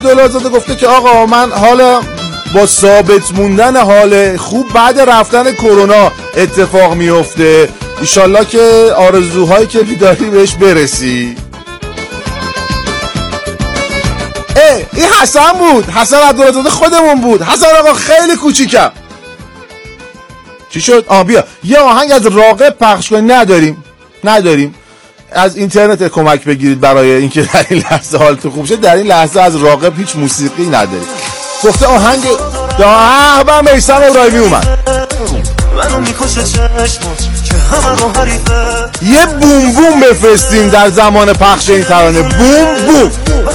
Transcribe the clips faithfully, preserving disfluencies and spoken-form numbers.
عبدالله گفته که آقا من حالا با ثابت موندن حال خوب بعد رفتن کرونا اتفاق میفته. ایشالله که آرزوهایی که داری بهش برسی. ای این حسن بود، حسن عبدالله خودمون بود. حسن آقا خیلی کوچیکم. چی شد؟ آه بیا یه آهنگ از راغب پخش کنی. نداریم نداریم از اینترنت کمک بگیرید برای اینکه در این لحظه حالتون خوب شه. در این لحظه از راغب هیچ موسیقی نداریم. گفته آهنگ ده با میثم ابراهیمی اومد. یه بوم بوم بفرستیم در زمان پخش این ترانه. بوم بوم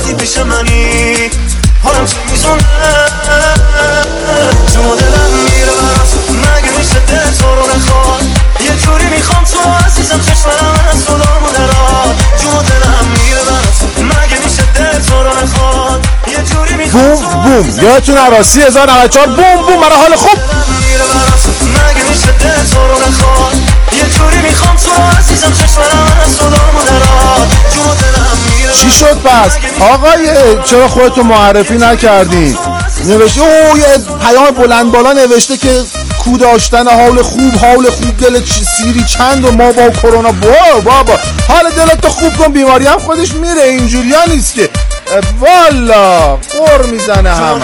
یه جوری میخوام تو عزیزم چشمم از صدامو دراد جون دلم میره برات مگه میشه دل تو رو نخواد یه جوری میخوام بوم بوم یادتون عراسی هزار و نود و چهار بوم بوم برای حال خوب میره برات مگه میشه دل تو رو نخواد یه جوری میخوام تو عزیزم چشمم از صدامو دراد جون دلم میره چی شد پس آقای چرا خودتو معرفی نکردین؟ نوشته او یه پیام بلند بالا نوشته که کو داشتن حال خوب حال خوب دل سیری چند و ما با کرونا با بابا حال دلت تو خوب کن بیماری هم خودش میره. اینجوری ها نیست که والا قر میزنه همه.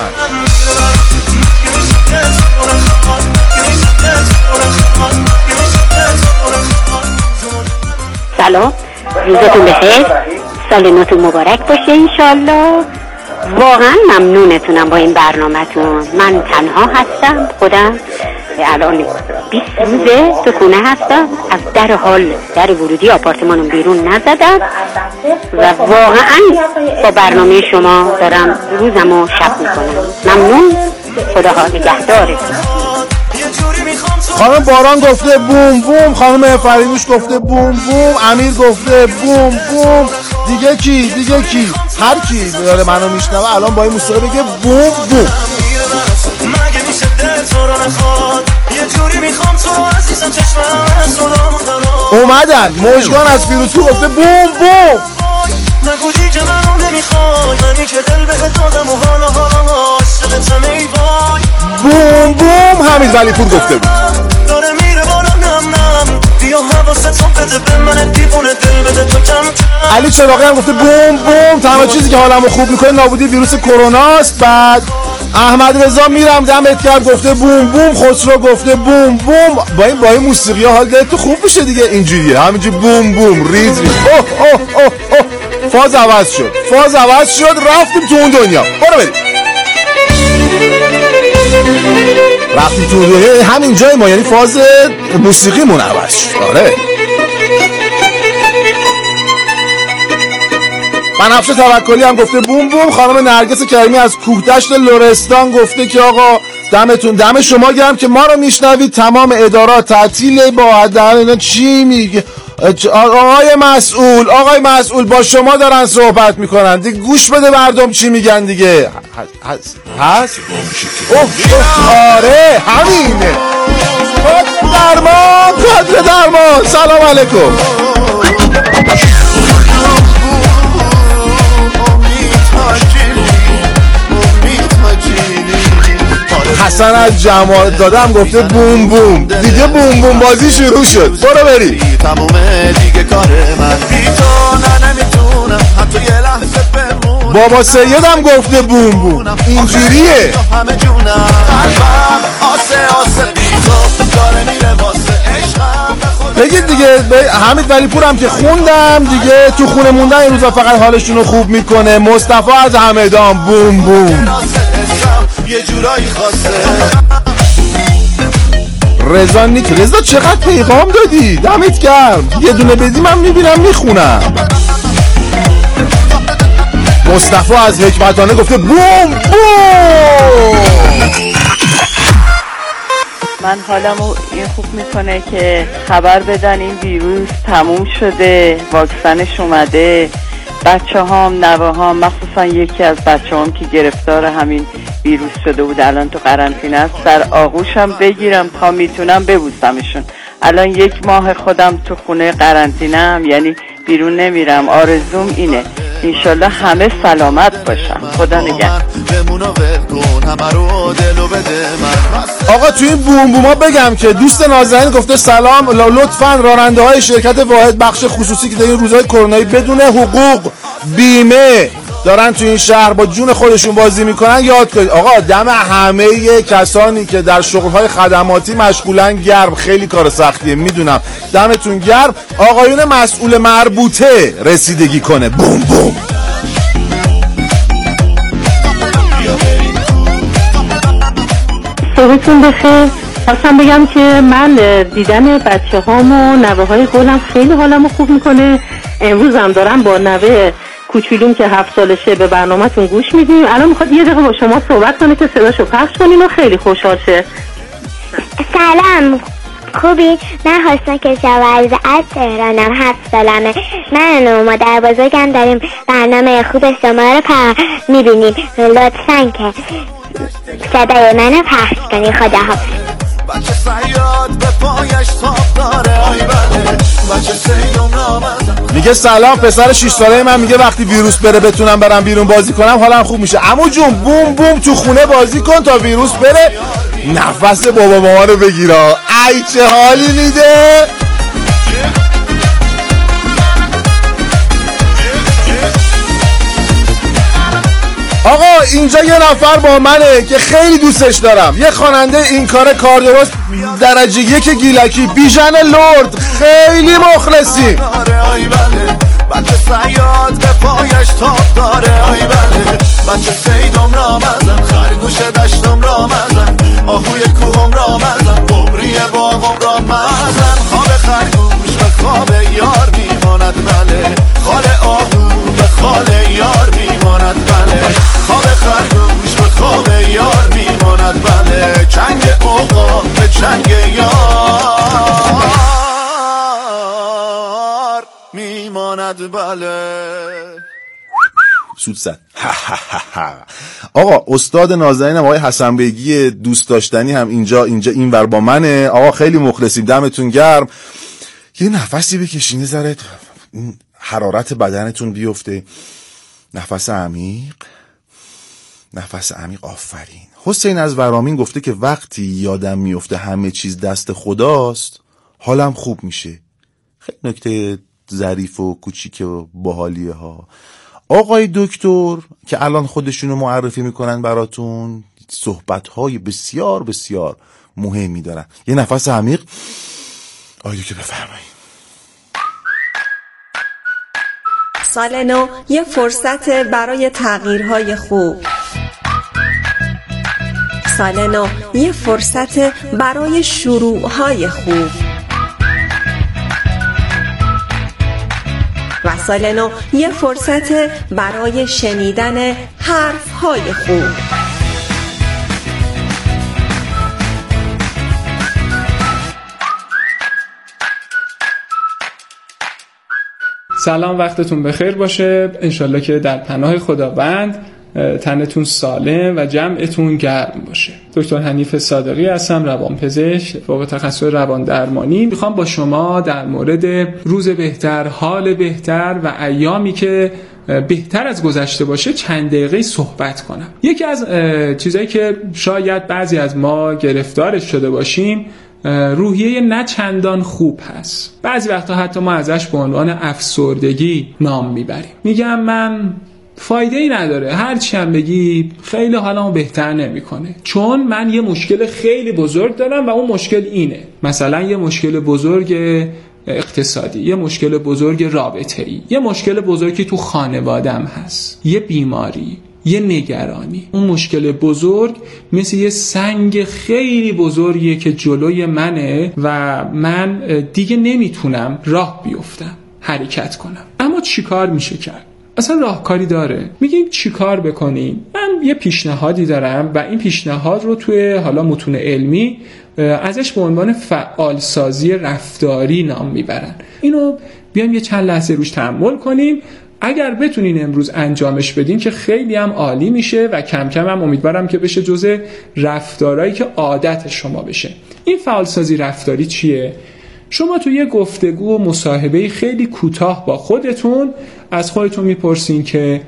سلام روزتون بخیر سال نوتون مبارک باشه انشالله. واقعا ممنونتونم با این برنامه‌تون. من تنها هستم خودم الان بیست روزه تو خونه هستم از در حال در ورودی آپارتمانم بیرون نزدم و واقعا با برنامه شما دارم روزمو شب میکنم. ممنون خدا نگهدارتون. خانم باران گفته بوم بوم، خانم فریدوش گفته بوم بوم، امیر گفته بوم بوم. دیگه کی دیگه کی هر کی داره منو میشنوه الان با این موسیقی بگه بوم بوم. اومدن موجگان از فیروتو گفته بوم بوم. نگو دیگه منو نمیخوای منی که دل بهت دادم و حالا حالا عاشقتم ای وای. بوم بوم حمید ولیپور گفته بود. داره میره بالا نم نم بیا حواستو بده به من دیوونه دل بده تو کم کم. علی چراغی هم گفته بوم بوم. تنها چیزی که حالمو خوب میکنه نابودی ویروس کروناست. بعد احمد رضا میرم دمت کرد گفته بوم بوم. خسرو گفته بوم بوم. با این با این موسیقی ها حال دلت تو خوب میشه دیگه. اینجوریه همینجوری بوم بوم ریز ریز. اوه اوه اوه اوه فاز عوض شد فاز عوض شد رفتیم تو اون دنیا. برو بریم رفتیم تو اون دنیا همین جای ما یعنی فاز موسیقیمون عوض شد. آره بنفشه توکلی هم گفته بوم بوم. خانم نرگس کریمی از کوهدشت لرستان گفته که آقا دمتون دم شما گرم که ما رو میشنوید. تمام ادارات تعطیل با عدم اینا چی میگه آقای مسئول آقای مسئول با شما دارن صحبت میکنن دیگه گوش بده مردم چی میگن دیگه. هست هست اوه اوه آره همینه. درمان کادر درمان سلام علیکم. حسن از جمال دادم گفته بوم بوم. دیگه بوم بوم بازی شروع شد. برو بری تمومه دیگه کار من بی تو نه نمیتونم حتی یه لحظه بمونم. بابا سید هم گفته بوم بوم. اینجوریه همه جونم قلبم آسه آسه بی تو داره میره واسه عشقم. بگید دیگه حمید ولیپور هم که خوندم دیگه تو خونه موندن این روزا فقط حالشون رو خوب میکنه. مصطفی از همدان بوم بوم. یه جورایی خاصه. رضا نیک رضا چقدر پیغام دادی دمت گرم. یه دونه بدی من میبینم میخونم. مصطفی از حکمتانه گفته بوم بوم. من حالمو این خوب میکنه که خبر بدن این ویروس تموم شده واکسنش اومده. بچه هام نوه هام مخصوصا یکی از بچه هام که گرفتار همین ویروس شده بود الان تو قرنطینه است در آغوشم بگیرم تا میتونم ببوسمشون. الان یک ماه خودم تو خونه قرنطینه ام یعنی بیرون نمیرم. آرزوم اینه انشالله همه سلامت باشن. خدا نگهدار. آقا توی این بوم بوما بگم که دوست نازنین گفته سلام، لطفاً راننده های شرکت واحد بخش خصوصی که در این روزهای کرونایی بدون حقوق بیمه دارن توی این شهر با جون خودشون بازی میکنن یاد کنید. آقا دم همه کسانی که در شغل‌های خدماتی مشغولن گرم، خیلی کار سختیه میدونم، دمتون گرم. آقایون مسئول مربوطه رسیدگی کنه. بوم بوم. صبحتون بخیر. خواستم بگم که من دیدن بچه هام و نوه های گلم خیلی حالمو خوب میکنه. امروز هم دارم با نوه کوچولوم که هفت سالشه به برنامه‌تون گوش میدیم. الان میخواد یه دقیقه با شما صحبت کنه که صداشو پخش کنیم و خیلی خوشحال شه. سلام، خوبی؟ من حسنا کشاورز از تهرانم، هفت سالمه. من و مادر بزرگم داریم برنامه خوب شما رو پخش میبینیم. لطفاً که صدای منو پخش کنی. خدا حافظ. بچه صیاد به پایش تاب داره، آی بله بچه سیدم رامزم. میگه سلام، پسر شش ساله من میگه وقتی ویروس بره بتونم برم بیرون بازی کنم حالم خوب میشه. عمو جون بوم بوم تو خونه بازی کن تا ویروس بره نفس بابا ماما رو بگیرا. ای چه حالی میده. آقا اینجا یه نفر با منه که خیلی دوستش دارم، یه خواننده این کار کار درست درجه یک گیلکی، بیژن لرد، خیلی مخلصی. بچه صیاد به پایش تاب داره، آی بله بچه سیدم رامزم، خرگوش دشتم رامزم، آهوی کوهم رامزم، قمری باغم رامزم، خواب خرگوش به خواب یار میماند بله، خال آهو به خال یار میماند بله، خواب خرگوش به خواب یار میماند بله، چنگ اوقا به چنگ یار میماند بله. سود زد. آقا استاد نازنینم آقای حسن بیگی دوست داشتنی هم اینجا اینجا اینور با منه. آقا خیلی مخلصیم، دمتون گرم. یه نفسی بکشین، یه ذره حرارت بدنتون بیفته. نفس عمیق، نفس عمیق. آفرین. حسین از ورامین گفته که وقتی یادم میفته همه چیز دست خداست حالم خوب میشه. خیلی نکته ظریف و کوچیک و باحالیه ها. آقای دکتر که الان خودشونو معرفی میکنن براتون، صحبت‌های بسیار بسیار مهمی دارن. یه نفس عمیق. آقای دکتر بفرمایید. سال نو یه فرصت برای تغییرهای خوب. سال نو یه فرصت برای شروعهای خوب. و سال نو یه فرصت برای شنیدن حرفهای خوب. سلام، وقتتون بخیر باشه. انشالله که در پناه خداوند تنتون سالم و جمعتون گرم باشه. دکتر حنیف صادقی هستم، روانپزشک فوق تخصص روان درمانی. میخوام با شما در مورد روز بهتر، حال بهتر و ایامی که بهتر از گذشته باشه چند دقیقه صحبت کنم. یکی از چیزایی که شاید بعضی از ما گرفتارش شده باشیم روحیه نه چندان خوب هست. بعضی وقتا حتی ما ازش به عنوان افسردگی نام میبریم. میگم من فایده ای نداره، هرچی هم بگی خیلی حالمو بهتر نمیکنه، چون من یه مشکل خیلی بزرگ دارم و اون مشکل اینه. مثلا یه مشکل بزرگ اقتصادی، یه مشکل بزرگ رابطه‌ای، یه مشکل بزرگی تو خانوادم هست، یه بیماری، یه نگرانی. اون مشکل بزرگ مثل یه سنگ خیلی بزرگیه که جلوی منه و من دیگه نمیتونم راه بیفتم، حرکت کنم. اما چی کار میشه کرد؟ اصلا راهکاری داره. میگیم چی کار بکنیم؟ من یه پیشنهادی دارم و این پیشنهاد رو توی حالا متون علمی ازش به عنوان فعال سازی رفتاری نام میبرن. اینو بیایم یه چند لحظه روش تأمل کنیم. اگر بتونین امروز انجامش بدین که خیلی هم عالی میشه و کم کم هم امیدوارم که بشه جزء رفتارهایی که عادت شما بشه. این فعال سازی رفتاری چیه؟ شما تو یه گفتگو و مصاحبه خیلی کوتاه با خودتون از خودتون میپرسین که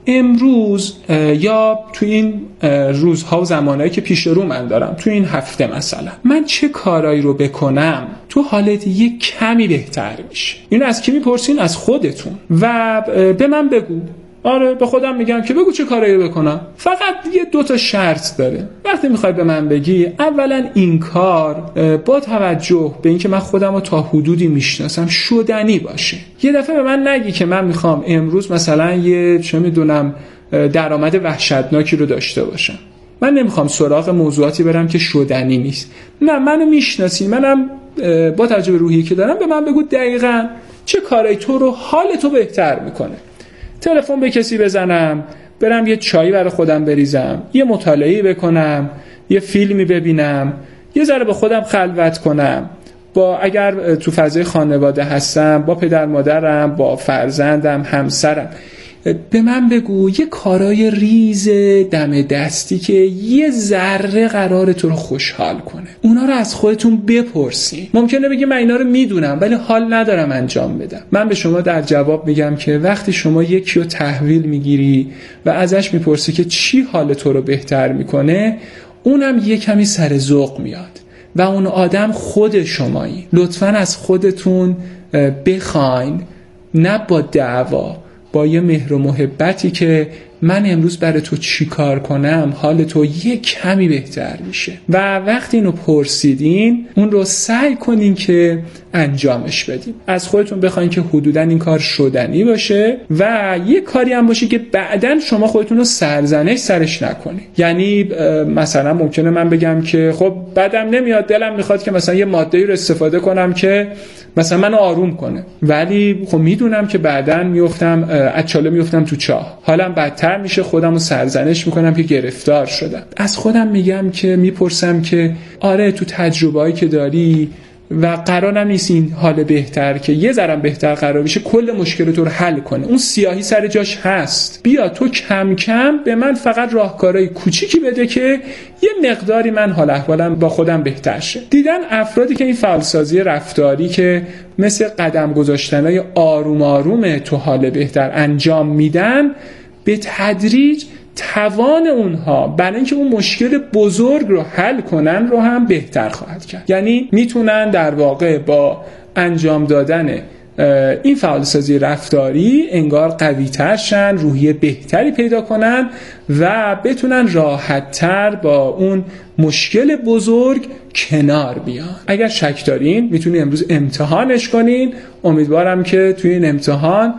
امروز یا تو این روزها و زمانهایی که پیش رو من دارم، تو این هفته مثلا من چه کارایی رو بکنم تو حالت یه کمی بهتر میشه. این از کی میپرسین؟ از خودتون. و به من بگو. آره به خودم میگم که بگو چه کارایی رو بکنم. فقط یه دو تا شرط داره. وقتی میخوای به من بگی، اولا این کار با توجه به اینکه من خودم رو تا حدودی میشناسم شدنی باشه. یه دفعه به من نگی که من میخوام امروز مثلا یه چه میدونم درآمد وحشتناکی رو داشته باشم. من نمیخوام سراغ موضوعاتی برم که شدنی نیست. نه، منو میشناسی، منم با توجه به روحی که دارم به من بگو دقیقاً چه کارایی تو رو حال تو بهتر میکنه. تلفن به کسی بزنم، برم یه چایی برای خودم بریزم، یه مطالعه بکنم، یه فیلمی ببینم، یه ذره با خودم خلوت کنم، با اگر تو فضای خانواده هستم با پدر مادرم، با فرزندم، همسرم. به من بگو یه کارای ریز دم دستی که یه ذره قراره تو رو خوشحال کنه. اونا رو از خودتون بپرسین. ممکنه بگی من اینا رو میدونم ولی حال ندارم انجام بدم. من به شما در جواب میگم که وقتی شما یکی رو تحویل میگیری و ازش میپرسی که چی حال تو رو بهتر میکنه، اونم یه کمی سر ذوق میاد و اون آدم خود شمایی. لطفاً از خودتون بخواین، نه با دعوا، با یه مهر و محبتی که من امروز برای تو چی کار کنم حال تو یه کمی بهتر میشه. و وقتی اینو پرسیدین اون رو سعی کنین که انجامش بدین. از خودتون بخواین که حدوداً این کار شدنی باشه و یه کاری هم باشه که بعداً شما خودتون رو سرزنش سرش نکنین. یعنی مثلا ممکنه من بگم که خب بعدم نمیاد، دلم میخواد که مثلا یه ماده‌ای رو استفاده کنم که مثلا منو آروم کنه، ولی خب میدونم که بعداً میافتم اچاله میافتم تو چاه، حالم بدتر میشه، خودمو سرزنش میکنم که گرفتار شدم. از خودم میگم که میپرسم که آره تو تجربه‌ای که داری و قرار نیست این حال بهتر که یه ذره بهتر قرار بشه کل مشکل تو رو حل کنه. اون سیاهی سر جاش هست. بیا تو کم کم به من فقط راهکارهای کوچیکی بده که یه مقداری من حال احوالم با خودم بهتر شه. دیدن افرادی که این فعالسازی رفتاری که مثل قدم گذاشتنای آروم آروم تو حال بهتر انجام میدن، به تدریج توان اونها برای اینکه اون مشکل بزرگ رو حل کنن رو هم بهتر خواهد کرد. یعنی میتونن در واقع با انجام دادن این فعالسازی رفتاری انگار قوی تر شن، روحیه بهتری پیدا کنن و بتونن راحت تر با اون مشکل بزرگ کنار بیان. اگر شک دارین میتونین امروز امتحانش کنین. امیدوارم که توی این امتحان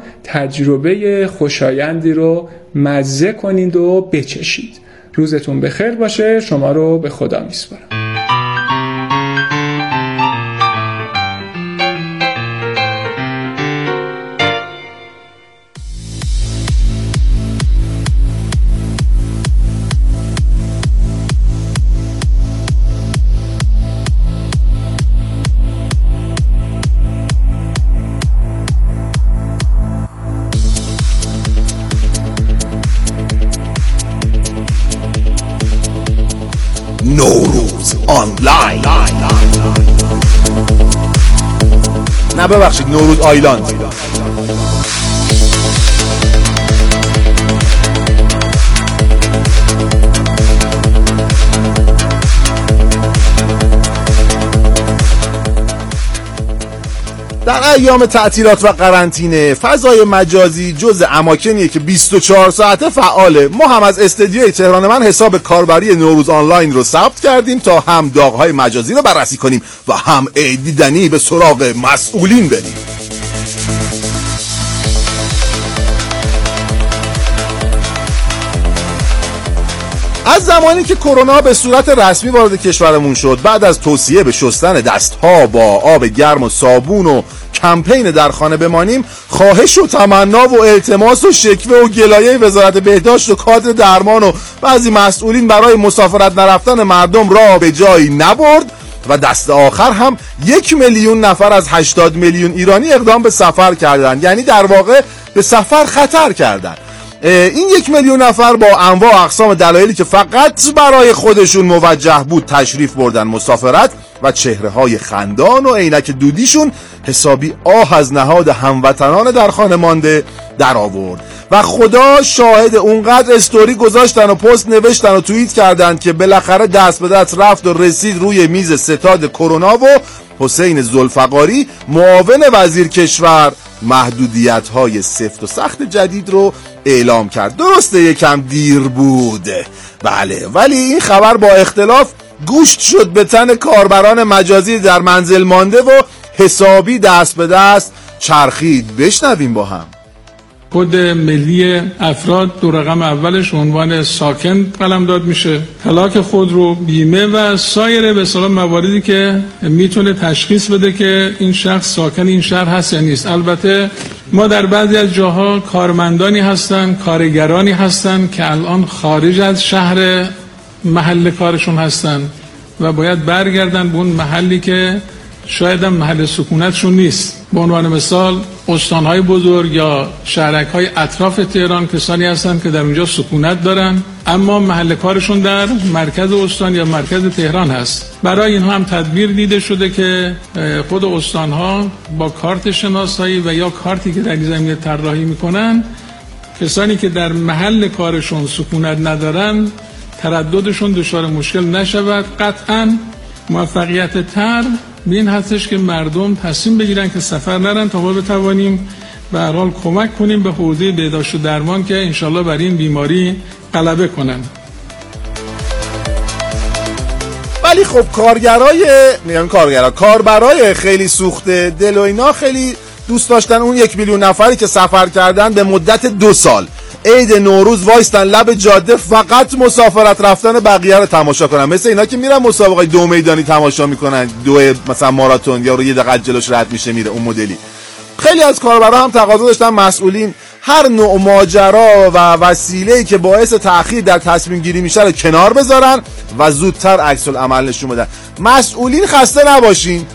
تجربه خوشایندی رو مزه کنید و بچشید. روزتون بخیر باشه. شما رو به خدا میسپارم. نوروز آنلاین. نه ببخشید، نوروز آیلند. در ایام تعطیلات و قرنطینه فضای مجازی جزء اماکنیه که بیست و چهار ساعته فعاله. ما هم از استدیوی تهران من حساب کاربری نوروز آنلاین رو ثبت کردیم تا هم داغ‌های مجازی رو بررسی کنیم و هم دیدنی به سراغ مسئولین بریم. از زمانی که کرونا به صورت رسمی وارد کشورمون شد، بعد از توصیه به شستن دستها با آب گرم و صابون و کمپین در خانه بمانیم، خواهش و تمنا و التماس و شکوه و گلایه وزارت بهداشت و کادر درمان و بعضی مسئولین برای مسافرت نرفتن مردم را به جایی نبرد و دست آخر هم یک میلیون نفر از هشتاد میلیون ایرانی اقدام به سفر کردند. یعنی در واقع به سفر خطر کردند. این یک میلیون نفر با انواع اقسام دلایلی که فقط برای خودشون موجه بود تشریف بردن مسافرت و چهره های خندان و عینک دودیشون حسابی آه از نهاد هموطنان در خانه مانده در آورد و خدا شاهد اونقدر استوری گذاشتن و پست نوشتن و توییت کردند که بالاخره دست به دست رفت و رسید روی میز ستاد کرونا و حسین ذوالفقاری معاون وزیر کشور محدودیت‌های سفت و سخت جدید رو اعلام کرد. درسته یکم دیر بود بله، ولی این خبر با اختلاف گوشت شد به تن کاربران مجازی در منزل مانده و حسابی دست به دست چرخید. بشنویم با هم. کد ملی افراد دو رقم اولش عنوان ساکن قلمداد میشه. طلاق خودرو، بیمه و سایر به اصطلاح مواردی که میتونه تشخیص بده که این شخص ساکن این شهر هست یا نیست. البته ما در بعضی از جاها کارمندانی هستن، کارگرانی هستن که الان خارج از شهر محل کارشون هستن و باید برگردن به اون محلی که شاید هم محل سکونتشون نیست. به عنوان مثال استانهای بزرگ یا شهرک‌های اطراف تهران کسانی هستند که در اونجا سکونت دارن اما محل کارشون در مرکز استان یا مرکز تهران هست. برای اینها هم تدبیر دیده شده که خود استانها با کارت شناسایی و یا کارتی که در این زمینه طراحی میکنن کسانی که در محل کارشون سکونت ندارن ترددشون دچار مشکل نشود. قطعاً موفقیت تر به این هستش که مردم تصمیم بگیرن که سفر نرن تا ما بتوانیم به هر حال کمک کنیم به حوزه بهداشت و درمان که انشالله بر این بیماری غلبه کنن. ولی خب کارگرای میگم کارگرا کاربرای خیلی سوخته دل و اینا خیلی دوست داشتن اون یک میلیون نفری که سفر کردن به مدت دو سال عید نوروز وایستن لب جاده فقط مسافرت رفتن بقیه رو تماشا کنن، مثل اینا که میرن مسابقه دو میدانی تماشا میکنن، دو مثلا ماراتون یا رو یه دقیقه جلوش رد میشه میره اون مدلی. خیلی از کاربرا هم تقاضا داشتن مسئولین هر نوع ماجرا و وسیله‌ای که باعث تأخیر در تصمیم گیری میشه رو کنار بذارن و زودتر عکس العمل نشون بدن. مسئولین خسته نباشین.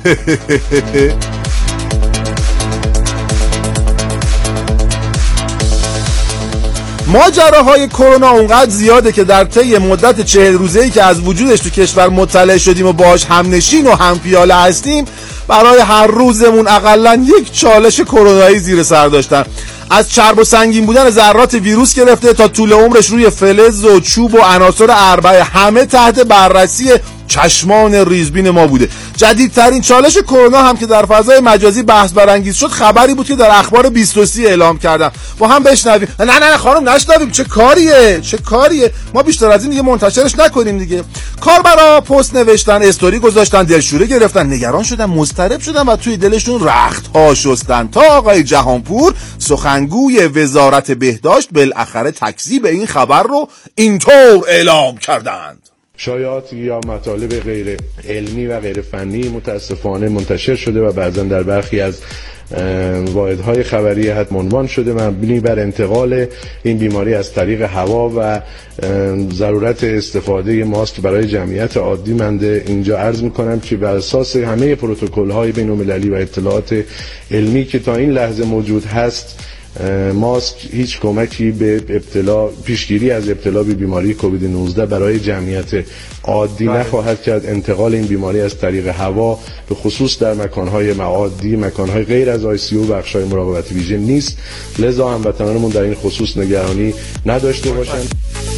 ماجراهای کرونا اونقدر زیاده که در طی مدت چهل روزه‌ای که از وجودش تو کشور مطلع شدیم و باهاش همنشین و همپیاله هستیم برای هر روزمون حداقل یک چالش کرونایی زیر سر داشتن. از چرب و سنگین بودن ذرات ویروس گرفته تا طول عمرش روی فلز و چوب و عناصر اربعه همه تحت بررسی چشمان ریزبین ما بوده. جدیدترین چالش کرونا هم که در فضای مجازی بحث برانگیز شد خبری بود که در اخبار بیست و سه اعلام کردم. با هم بشنویم. نه نه نه خانم نشنویم. چه کاریه؟ چه کاریه؟ ما بیشتر از این دیگه منتشرش نکنیم دیگه. کاربرا پست نوشتن، استوری گذاشتن، دلشوره گرفتن، نگران شدن، مضطرب شدن و توی دلشون رخت‌ها شستن تا آقای جهانپور سخنگوی وزارت بهداشت بالاخره تکذیب این خبر رو اینطور اعلام کردند. شایعات یا مطالب غیر علمی و غیر فنی متاسفانه منتشر شده و بعضا در برخی از واحدهای خبری حتم‌عنوان شده مبنی بر انتقال این بیماری از طریق هوا و ضرورت استفاده ماسک برای جمعیت عادی. من اینجا عرض میکنم که بر اساس همه پروتکل‌های بین‌المللی و اطلاعات علمی که تا این لحظه موجود هست ماسک هیچ کمکی به ابتلا پیشگیری از ابتلا به بیماری کووید نوزده برای جمعیت عادی نخواهد کرد. انتقال این بیماری از طریق هوا به خصوص در مکانهای معادی، مکانهای غیر از آی سی یو و بخش‌های مراقبت ویژه نیست. لذا هموطنانمون در این خصوص نگرانی نداشته باشند.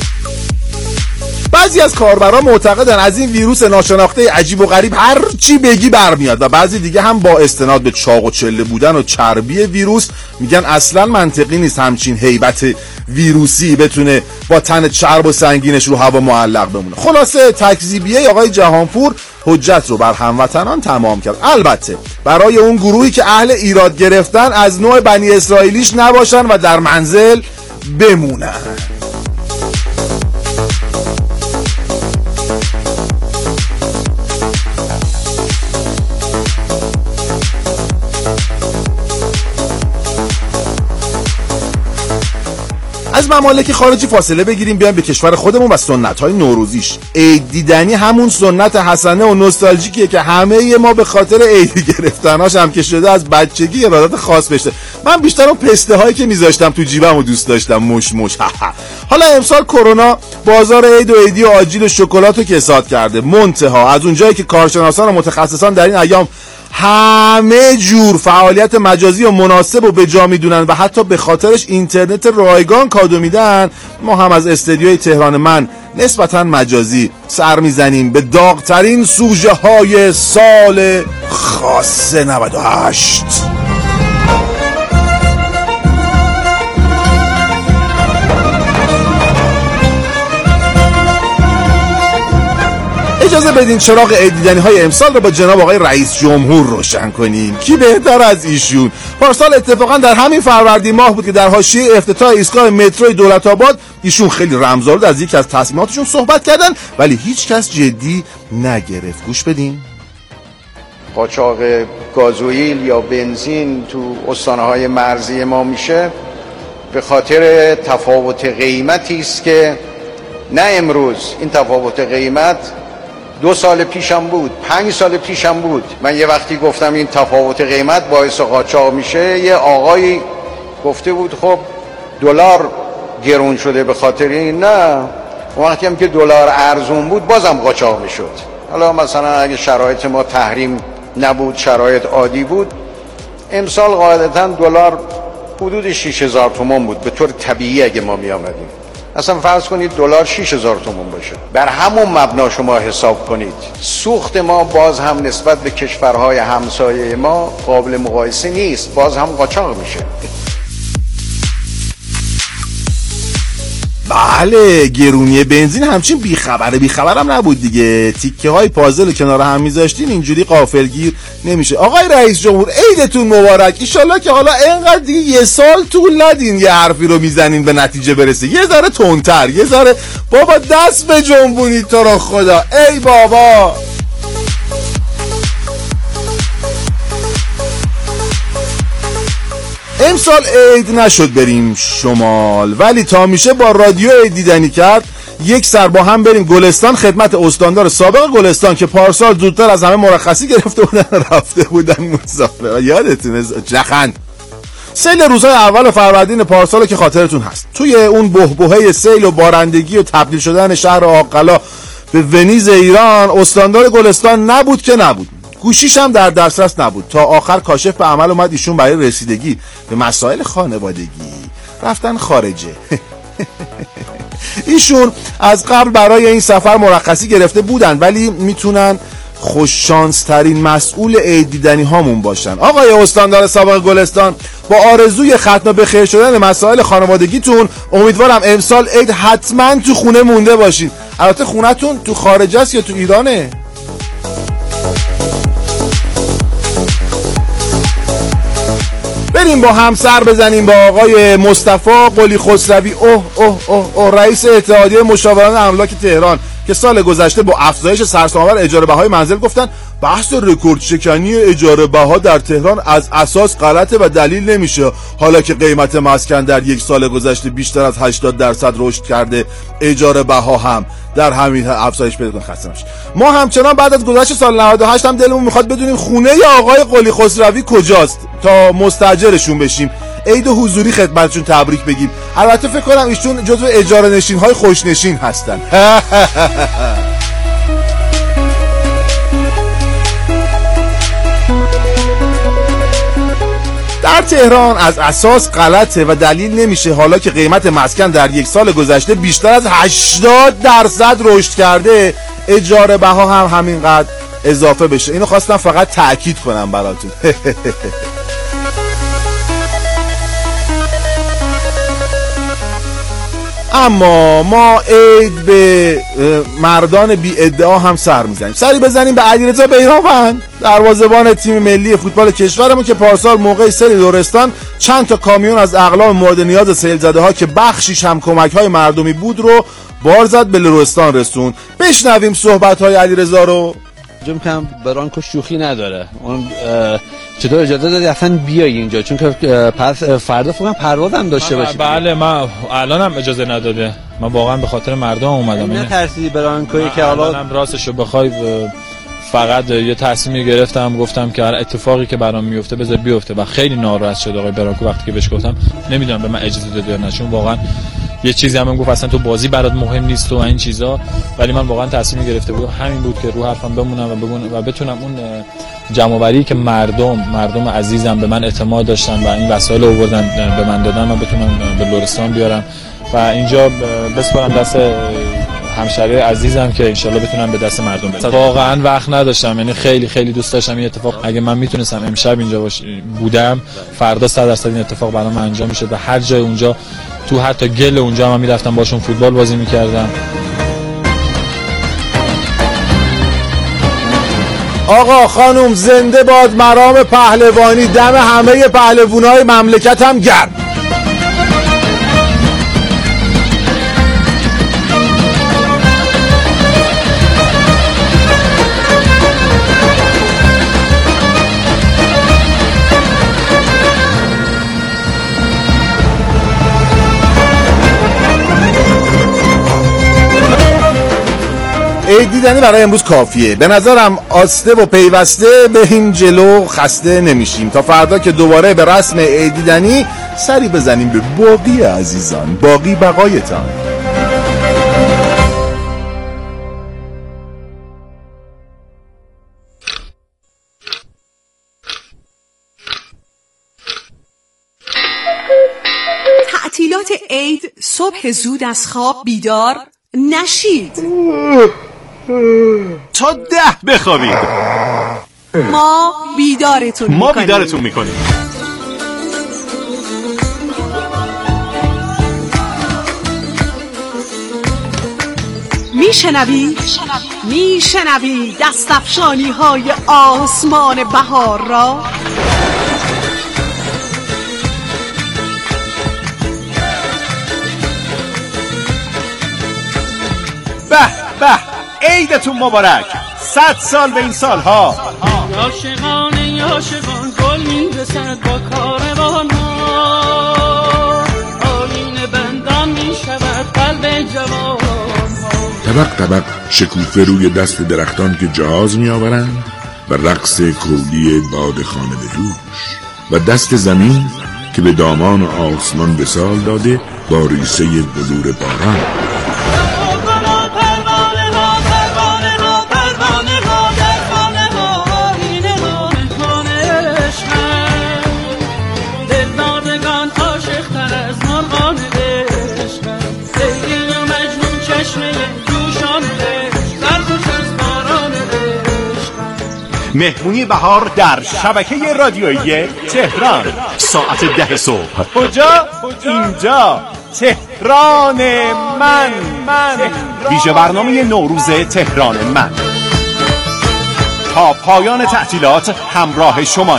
بعضی از کاربران معتقدن از این ویروس ناشناخته عجیب و غریب هر چی بگی برمیاد و بعضی دیگه هم با استناد به چاق و چله بودن و چربی ویروس میگن اصلا منطقی نیست همچین هیبت ویروسی بتونه با تن چرب و سنگینش رو هوا معلق بمونه. خلاصه تکذیبیه آقای جهانپور حجت رو بر هموطنان تمام کرد. البته برای اون گروهی که اهل ایراد گرفتن از نوع بنی اسرائیلیش نباشن و در منزل بمونن. از ممالک خارجی فاصله بگیریم بیایم به کشور خودمون و سنت‌های نوروزیش. عید دیدنی همون سنت حسنه و نوستالژیکیه که همه ما به خاطر عید گرفتناش هم که شده از بچگی ارادت خاص بشه. من بیشتر اون پسته هایی که میذاشتم تو جیبم و دوست داشتم، مش مش. حالا امسال کرونا بازار عید و عیدی و آجیل و شکلات رو کساد کرده. منتها از اونجایی که کارشناسان و متخصصان در این ایام همه جور فعالیت مجازی و مناسب و به جا میدونن و حتی به خاطرش اینترنت رایگان کادو میدن، ما هم از استدیوی تهران من نسبتاً مجازی سر میزنیم به داغترین سوژه های سال خاص نود و هشت. اجازه بدین چراغ عید دیدنی های امسال رو با جناب آقای رئیس جمهور روشن کنیم. کی بهتر از ایشون؟ پارسال اتفاقا در همین فروردین ماه بود که در حاشیه افتتاح ایستگاه مترو دولت آباد ایشون خیلی رمزآلود از یکی از تصمیماتشون صحبت کردن، ولی هیچ کس جدی نگرفت. گوش بدین. قاچاق گازوئیل یا بنزین تو استانهای مرزی ما میشه به خاطر تفاوت قیمتی است که نه امروز، این تفاوت قیمت دو سال پیشم بود، پنج سال پیشم بود. من یه وقتی گفتم این تفاوت قیمت باعث قاچاق میشه، یه آقایی گفته بود خب دلار گرون شده به خاطر این. نه، وقتی هم که دلار ارزون بود بازم قاچاق میشد. حالا مثلا اگه شرایط ما تحریم نبود، شرایط عادی بود، امسال قاعدتا دلار حدود شش هزار تومان بود به طور طبیعی اگه ما می آمدیم. اصلا فرض کنید دلار شش هزار تومان باشه، بر همون مبنا شما حساب کنید. سوخت ما باز هم نسبت به کشورهای همسایه ما قابل مقایسه نیست، باز هم قاچاق میشه. بله، گرونی بنزین همچین بیخبره بیخبرم نبود دیگه. تیکه های پازل کنار هم میذاشتین اینجوری غافلگیر نمیشه. آقای رئیس جمهور عیدتون مبارک. ایشالله که حالا اینقدر دیگه یه سال طول ندین یه حرفی رو میزنین به نتیجه برسه. یه ذره تندتر، یه ذره بابا دست به جنبونید تو رو خدا. ای بابا امسال عید نشد بریم شمال، ولی تا میشه با رادیو عید دیدنی کرد. یک سر با هم بریم گلستان خدمت استاندار سابق گلستان که پارسال زودتر از همه مرخصی گرفته بودن رفته بودن مسافرت. یادتونه جخند سیل روزهای اول فروردین پارسال که خاطرتون هست، توی اون بحبوحه سیل و بارندگی و تبدیل شدن شهر آقلا به ونیز ایران، استاندار گلستان نبود که نبود، گوشیش هم در دسترس نبود. تا آخر کاشف به عمل اومد ایشون برای رسیدگی به مسائل خانوادگی رفتن خارجه. ایشون از قبل برای این سفر مرخصی گرفته بودن، ولی میتونن خوششانس ترین مسئول عید دیدنی هامون باشن. آقای استاندار سابق گلستان، با آرزوی ختم به خیر شدن مسائل خانوادگیتون امیدوارم امسال عید حتما تو خونه مونده باشین. البته خونتون تو خارج است یا تو ایرانه؟ بریم با هم سر بزنیم با آقای مصطفی قلی خسروی، اوه اوه اوه اوه رئیس اتحادیه مشاوران املاک تهران، که سال گذشته با افزایش سرسام‌آور اجاره بهای منزل گفتن بحث رکورد شکنی اجاره بها در تهران از اساس غلطه و دلیل نمیشه. حالا که قیمت مسکن در یک سال گذشته بیشتر از هشتاد درصد رشد کرده، اجاره بها هم در همین افزایش پیدا کنه. خسته نباشید. ما همچنان بعد از گذشت سال نود و هشت هم دلمون میخواد بدونیم خونه ی آقای قلی خسروی کجاست تا مستاجرشون بشیم، عید حضوری خدمتشون تبریک بگیم. البته فکر کنم ایشون جزو اجاره نشین های خوشنشین هستن. در تهران از اساس غلطه و دلیل نمیشه، حالا که قیمت مسکن در یک سال گذشته بیشتر از هشتاد درصد رشد کرده، اجاره بها هم همینقدر اضافه بشه. اینو خواستم فقط تأکید کنم براتون. اما ما عید به مردان بی ادعا هم سر میزنیم. سری بزنیم به علیرضا بیرانوند، دروازه‌بان تیم ملی فوتبال کشورمون که پارسال موقع سیل لرستان چند تا کامیون از اقلام مورد نیاز سیل زده ها که بخشیش هم کمک های مردمی بود رو بار زد به لرستان رسون. بشنویم صحبت های علیرضا رو. جون کم برانکو شوخی نداره. اون چطور اجازه دادی اصلا بیای اینجا؟ چون که پس فردا فکر کنم پروازم داشته باشی. بله من الانم اجازه نداده. من واقعا به خاطر مردم اومدم. نه ترسی برانکویی که حالا راستشو بخوای فقط یه تصمیمی گرفتم، گفتم که هر اتفاقی که برام میفته بذار بیفته و خیلی ناراحت شد آقای برانکو وقتی که بهش گفتم نمیدونم به من اجازه داده یا نه، چون واقعا یه چیزی هم گفت اصلا تو بازی برات مهم نیست و این چیزا، ولی من واقعا تصمیمی گرفته بودم همین بود که رو حرفم بمونم و بگم و بتونم اون جمع‌آوری که مردم مردم عزیزم به من اعتماد داشتن و این وسایل آوردن به من دادن و بتونم به لرستان بیارم و اینجا بسپارم دست همشهری عزیزم که انشالله بتونم به دست مردم برسم. واقعا وقت نداشتم، یعنی خیلی خیلی دوست داشتم این اتفاق اگه من میتونستم امشب اینجا باش بودم فردا صد درصد این اتفاق برام انجام میشه و هر جای اونجا تو حتی گل اونجا هم میرفتم باشون فوتبال بازی میکردم. آقا خانم زنده باد مرام پهلوانی، دم همه پهلوانای مملکتم گرم. عید دیدنی برای امروز کافیه. به نظرم آسته و پیوسته به این جلو خسته نمیشیم تا فردا که دوباره به رسم عید دیدنی سری بزنیم به باقی عزیزان، باقی بقایتان. تعطیلات عید صبح زود از خواب بیدار نشید، تا ده بخوابید. ما بیدارتون ما میکنیم. بیدارتون میکنیم. میشنوی؟ میشنوی دستفشانی های آسمان بهار را؟ به به عیدتون مبارک، صد سال به این سالها. عاشقان عاشقان گل میرسد با کاروان ها، آیین بندان میشود قلب جوان ها. طبق طبق شکوفه روی دست درختان که جهاز میآورند و رقص کولی باد خانه به دوش و دست زمین که به دامان آسمان وصال داده با ریسه بلور باران. مهمونی بهار در شبکه رادیویی تهران ساعت ده صبح. کجا؟ اینجا تهران من. من ویژه برنامه نوروز تهران من تا پایان تعطیلات همراه شما.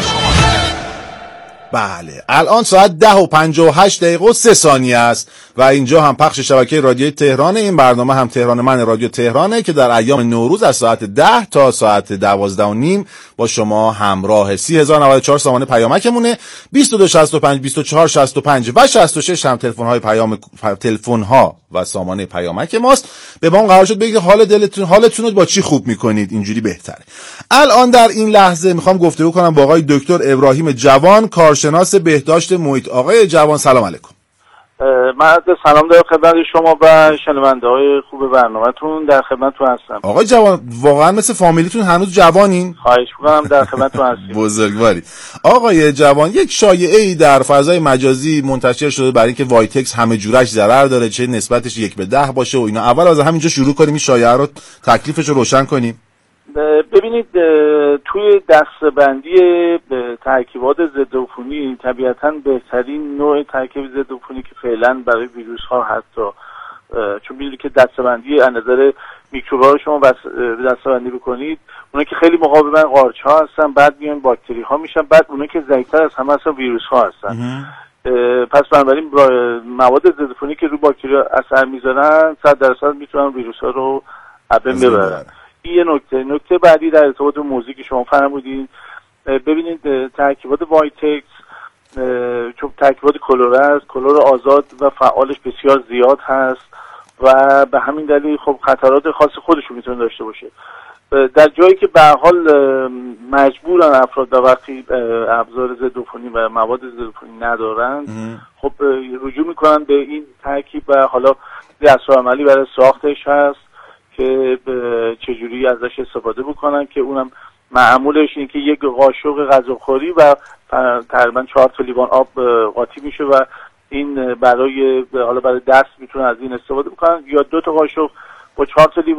بله الان ساعت ده و پنجاه و هشت دقیقه و سه ثانیه است و اینجا هم پخش شبکه رادیوی تهران. این برنامه هم تهران من رادیو تهرانه که در ایام نوروز از ساعت ده تا ساعت دوازده و نیم با شما همراه. سی هزار و نود و چهار سامانه پیامکمونه، بیست و دو شصت و پنج بیست و چهار شصت و پنج و شصت و شش هم تلفن های پیام تلفن ها و سامانه پیامک ماست. به ما قرار شد بگید حال دلتون حالتون رو با چی خوب میکنید، اینجوری بهتره. الان در این لحظه میخوام گفتگو کنم با آقای دکتر ابراهیم جوان، کارشناس بهداشت محیط. آقای جوان سلام علیکم. من سلام دارم خدمت شما و شنونده های خوب برنامه‌تون، در خدمتتون هستم. آقای جوان واقعا مثل فامیلیتون هنوز جوانین؟ خواهش می‌کنم، در خدمتتون هستیم. بزرگواری. آقای جوان یک شایعه‌ای در فضای مجازی منتشر شده برای اینکه وایتکس همه جورش ضرر داره، چه نسبتش یک به ده باشه و اینا. اول از همینجا شروع کنیم این شایعه رو تکلیفش رو روشن کنیم. ببینید توی دسته‌بندی ترکیبات ضد عفونی طبیعتاً بهترین نوع ترکیب ضد عفونی که فعلا برای ویروس ها حتی چون می‌دونید که دسته‌بندی از نظر میکروب‌ها رو شما دسته‌بندی بکنید، اونایی که خیلی مقاومن قارچ‌ها هستن، بعد میان باکتری‌ها میشن، بعد اونایی که ضعیف‌تر از همه هستن ویروس‌ها هستن. پس بنابراین مواد ضد عفونی که رو باکتری اثر میذارن صد درصد میتونن ویروس‌ها رو از بین ببرن. این یه نکته. نکته بعدی در ارتباط به موضوعی که شما فرمودین، ببینید ترکیبات وایتکس چون ترکیبات کلور است، کلور آزاد و فعالش بسیار زیاد هست و به همین دلیل خب خطرات خاص خودشون میتونه داشته باشه. در جایی که به هر حال مجبورن افراد وقتی ابزار ضدعفونی و مواد ضدعفونی ندارن خب رجوع میکنن به این ترکیب و حالا دستورالعملی برای ساختش هست که چجوری ازش استفاده بکنن که اونم معمولش این که یک قاشق غذاخوری و تقریبا چهار تا لیوان آب قاطی میشه و این برای حالا برای دست میتونن از این استفاده بکنن، یا دو تا قاشق با چهار تا لیوان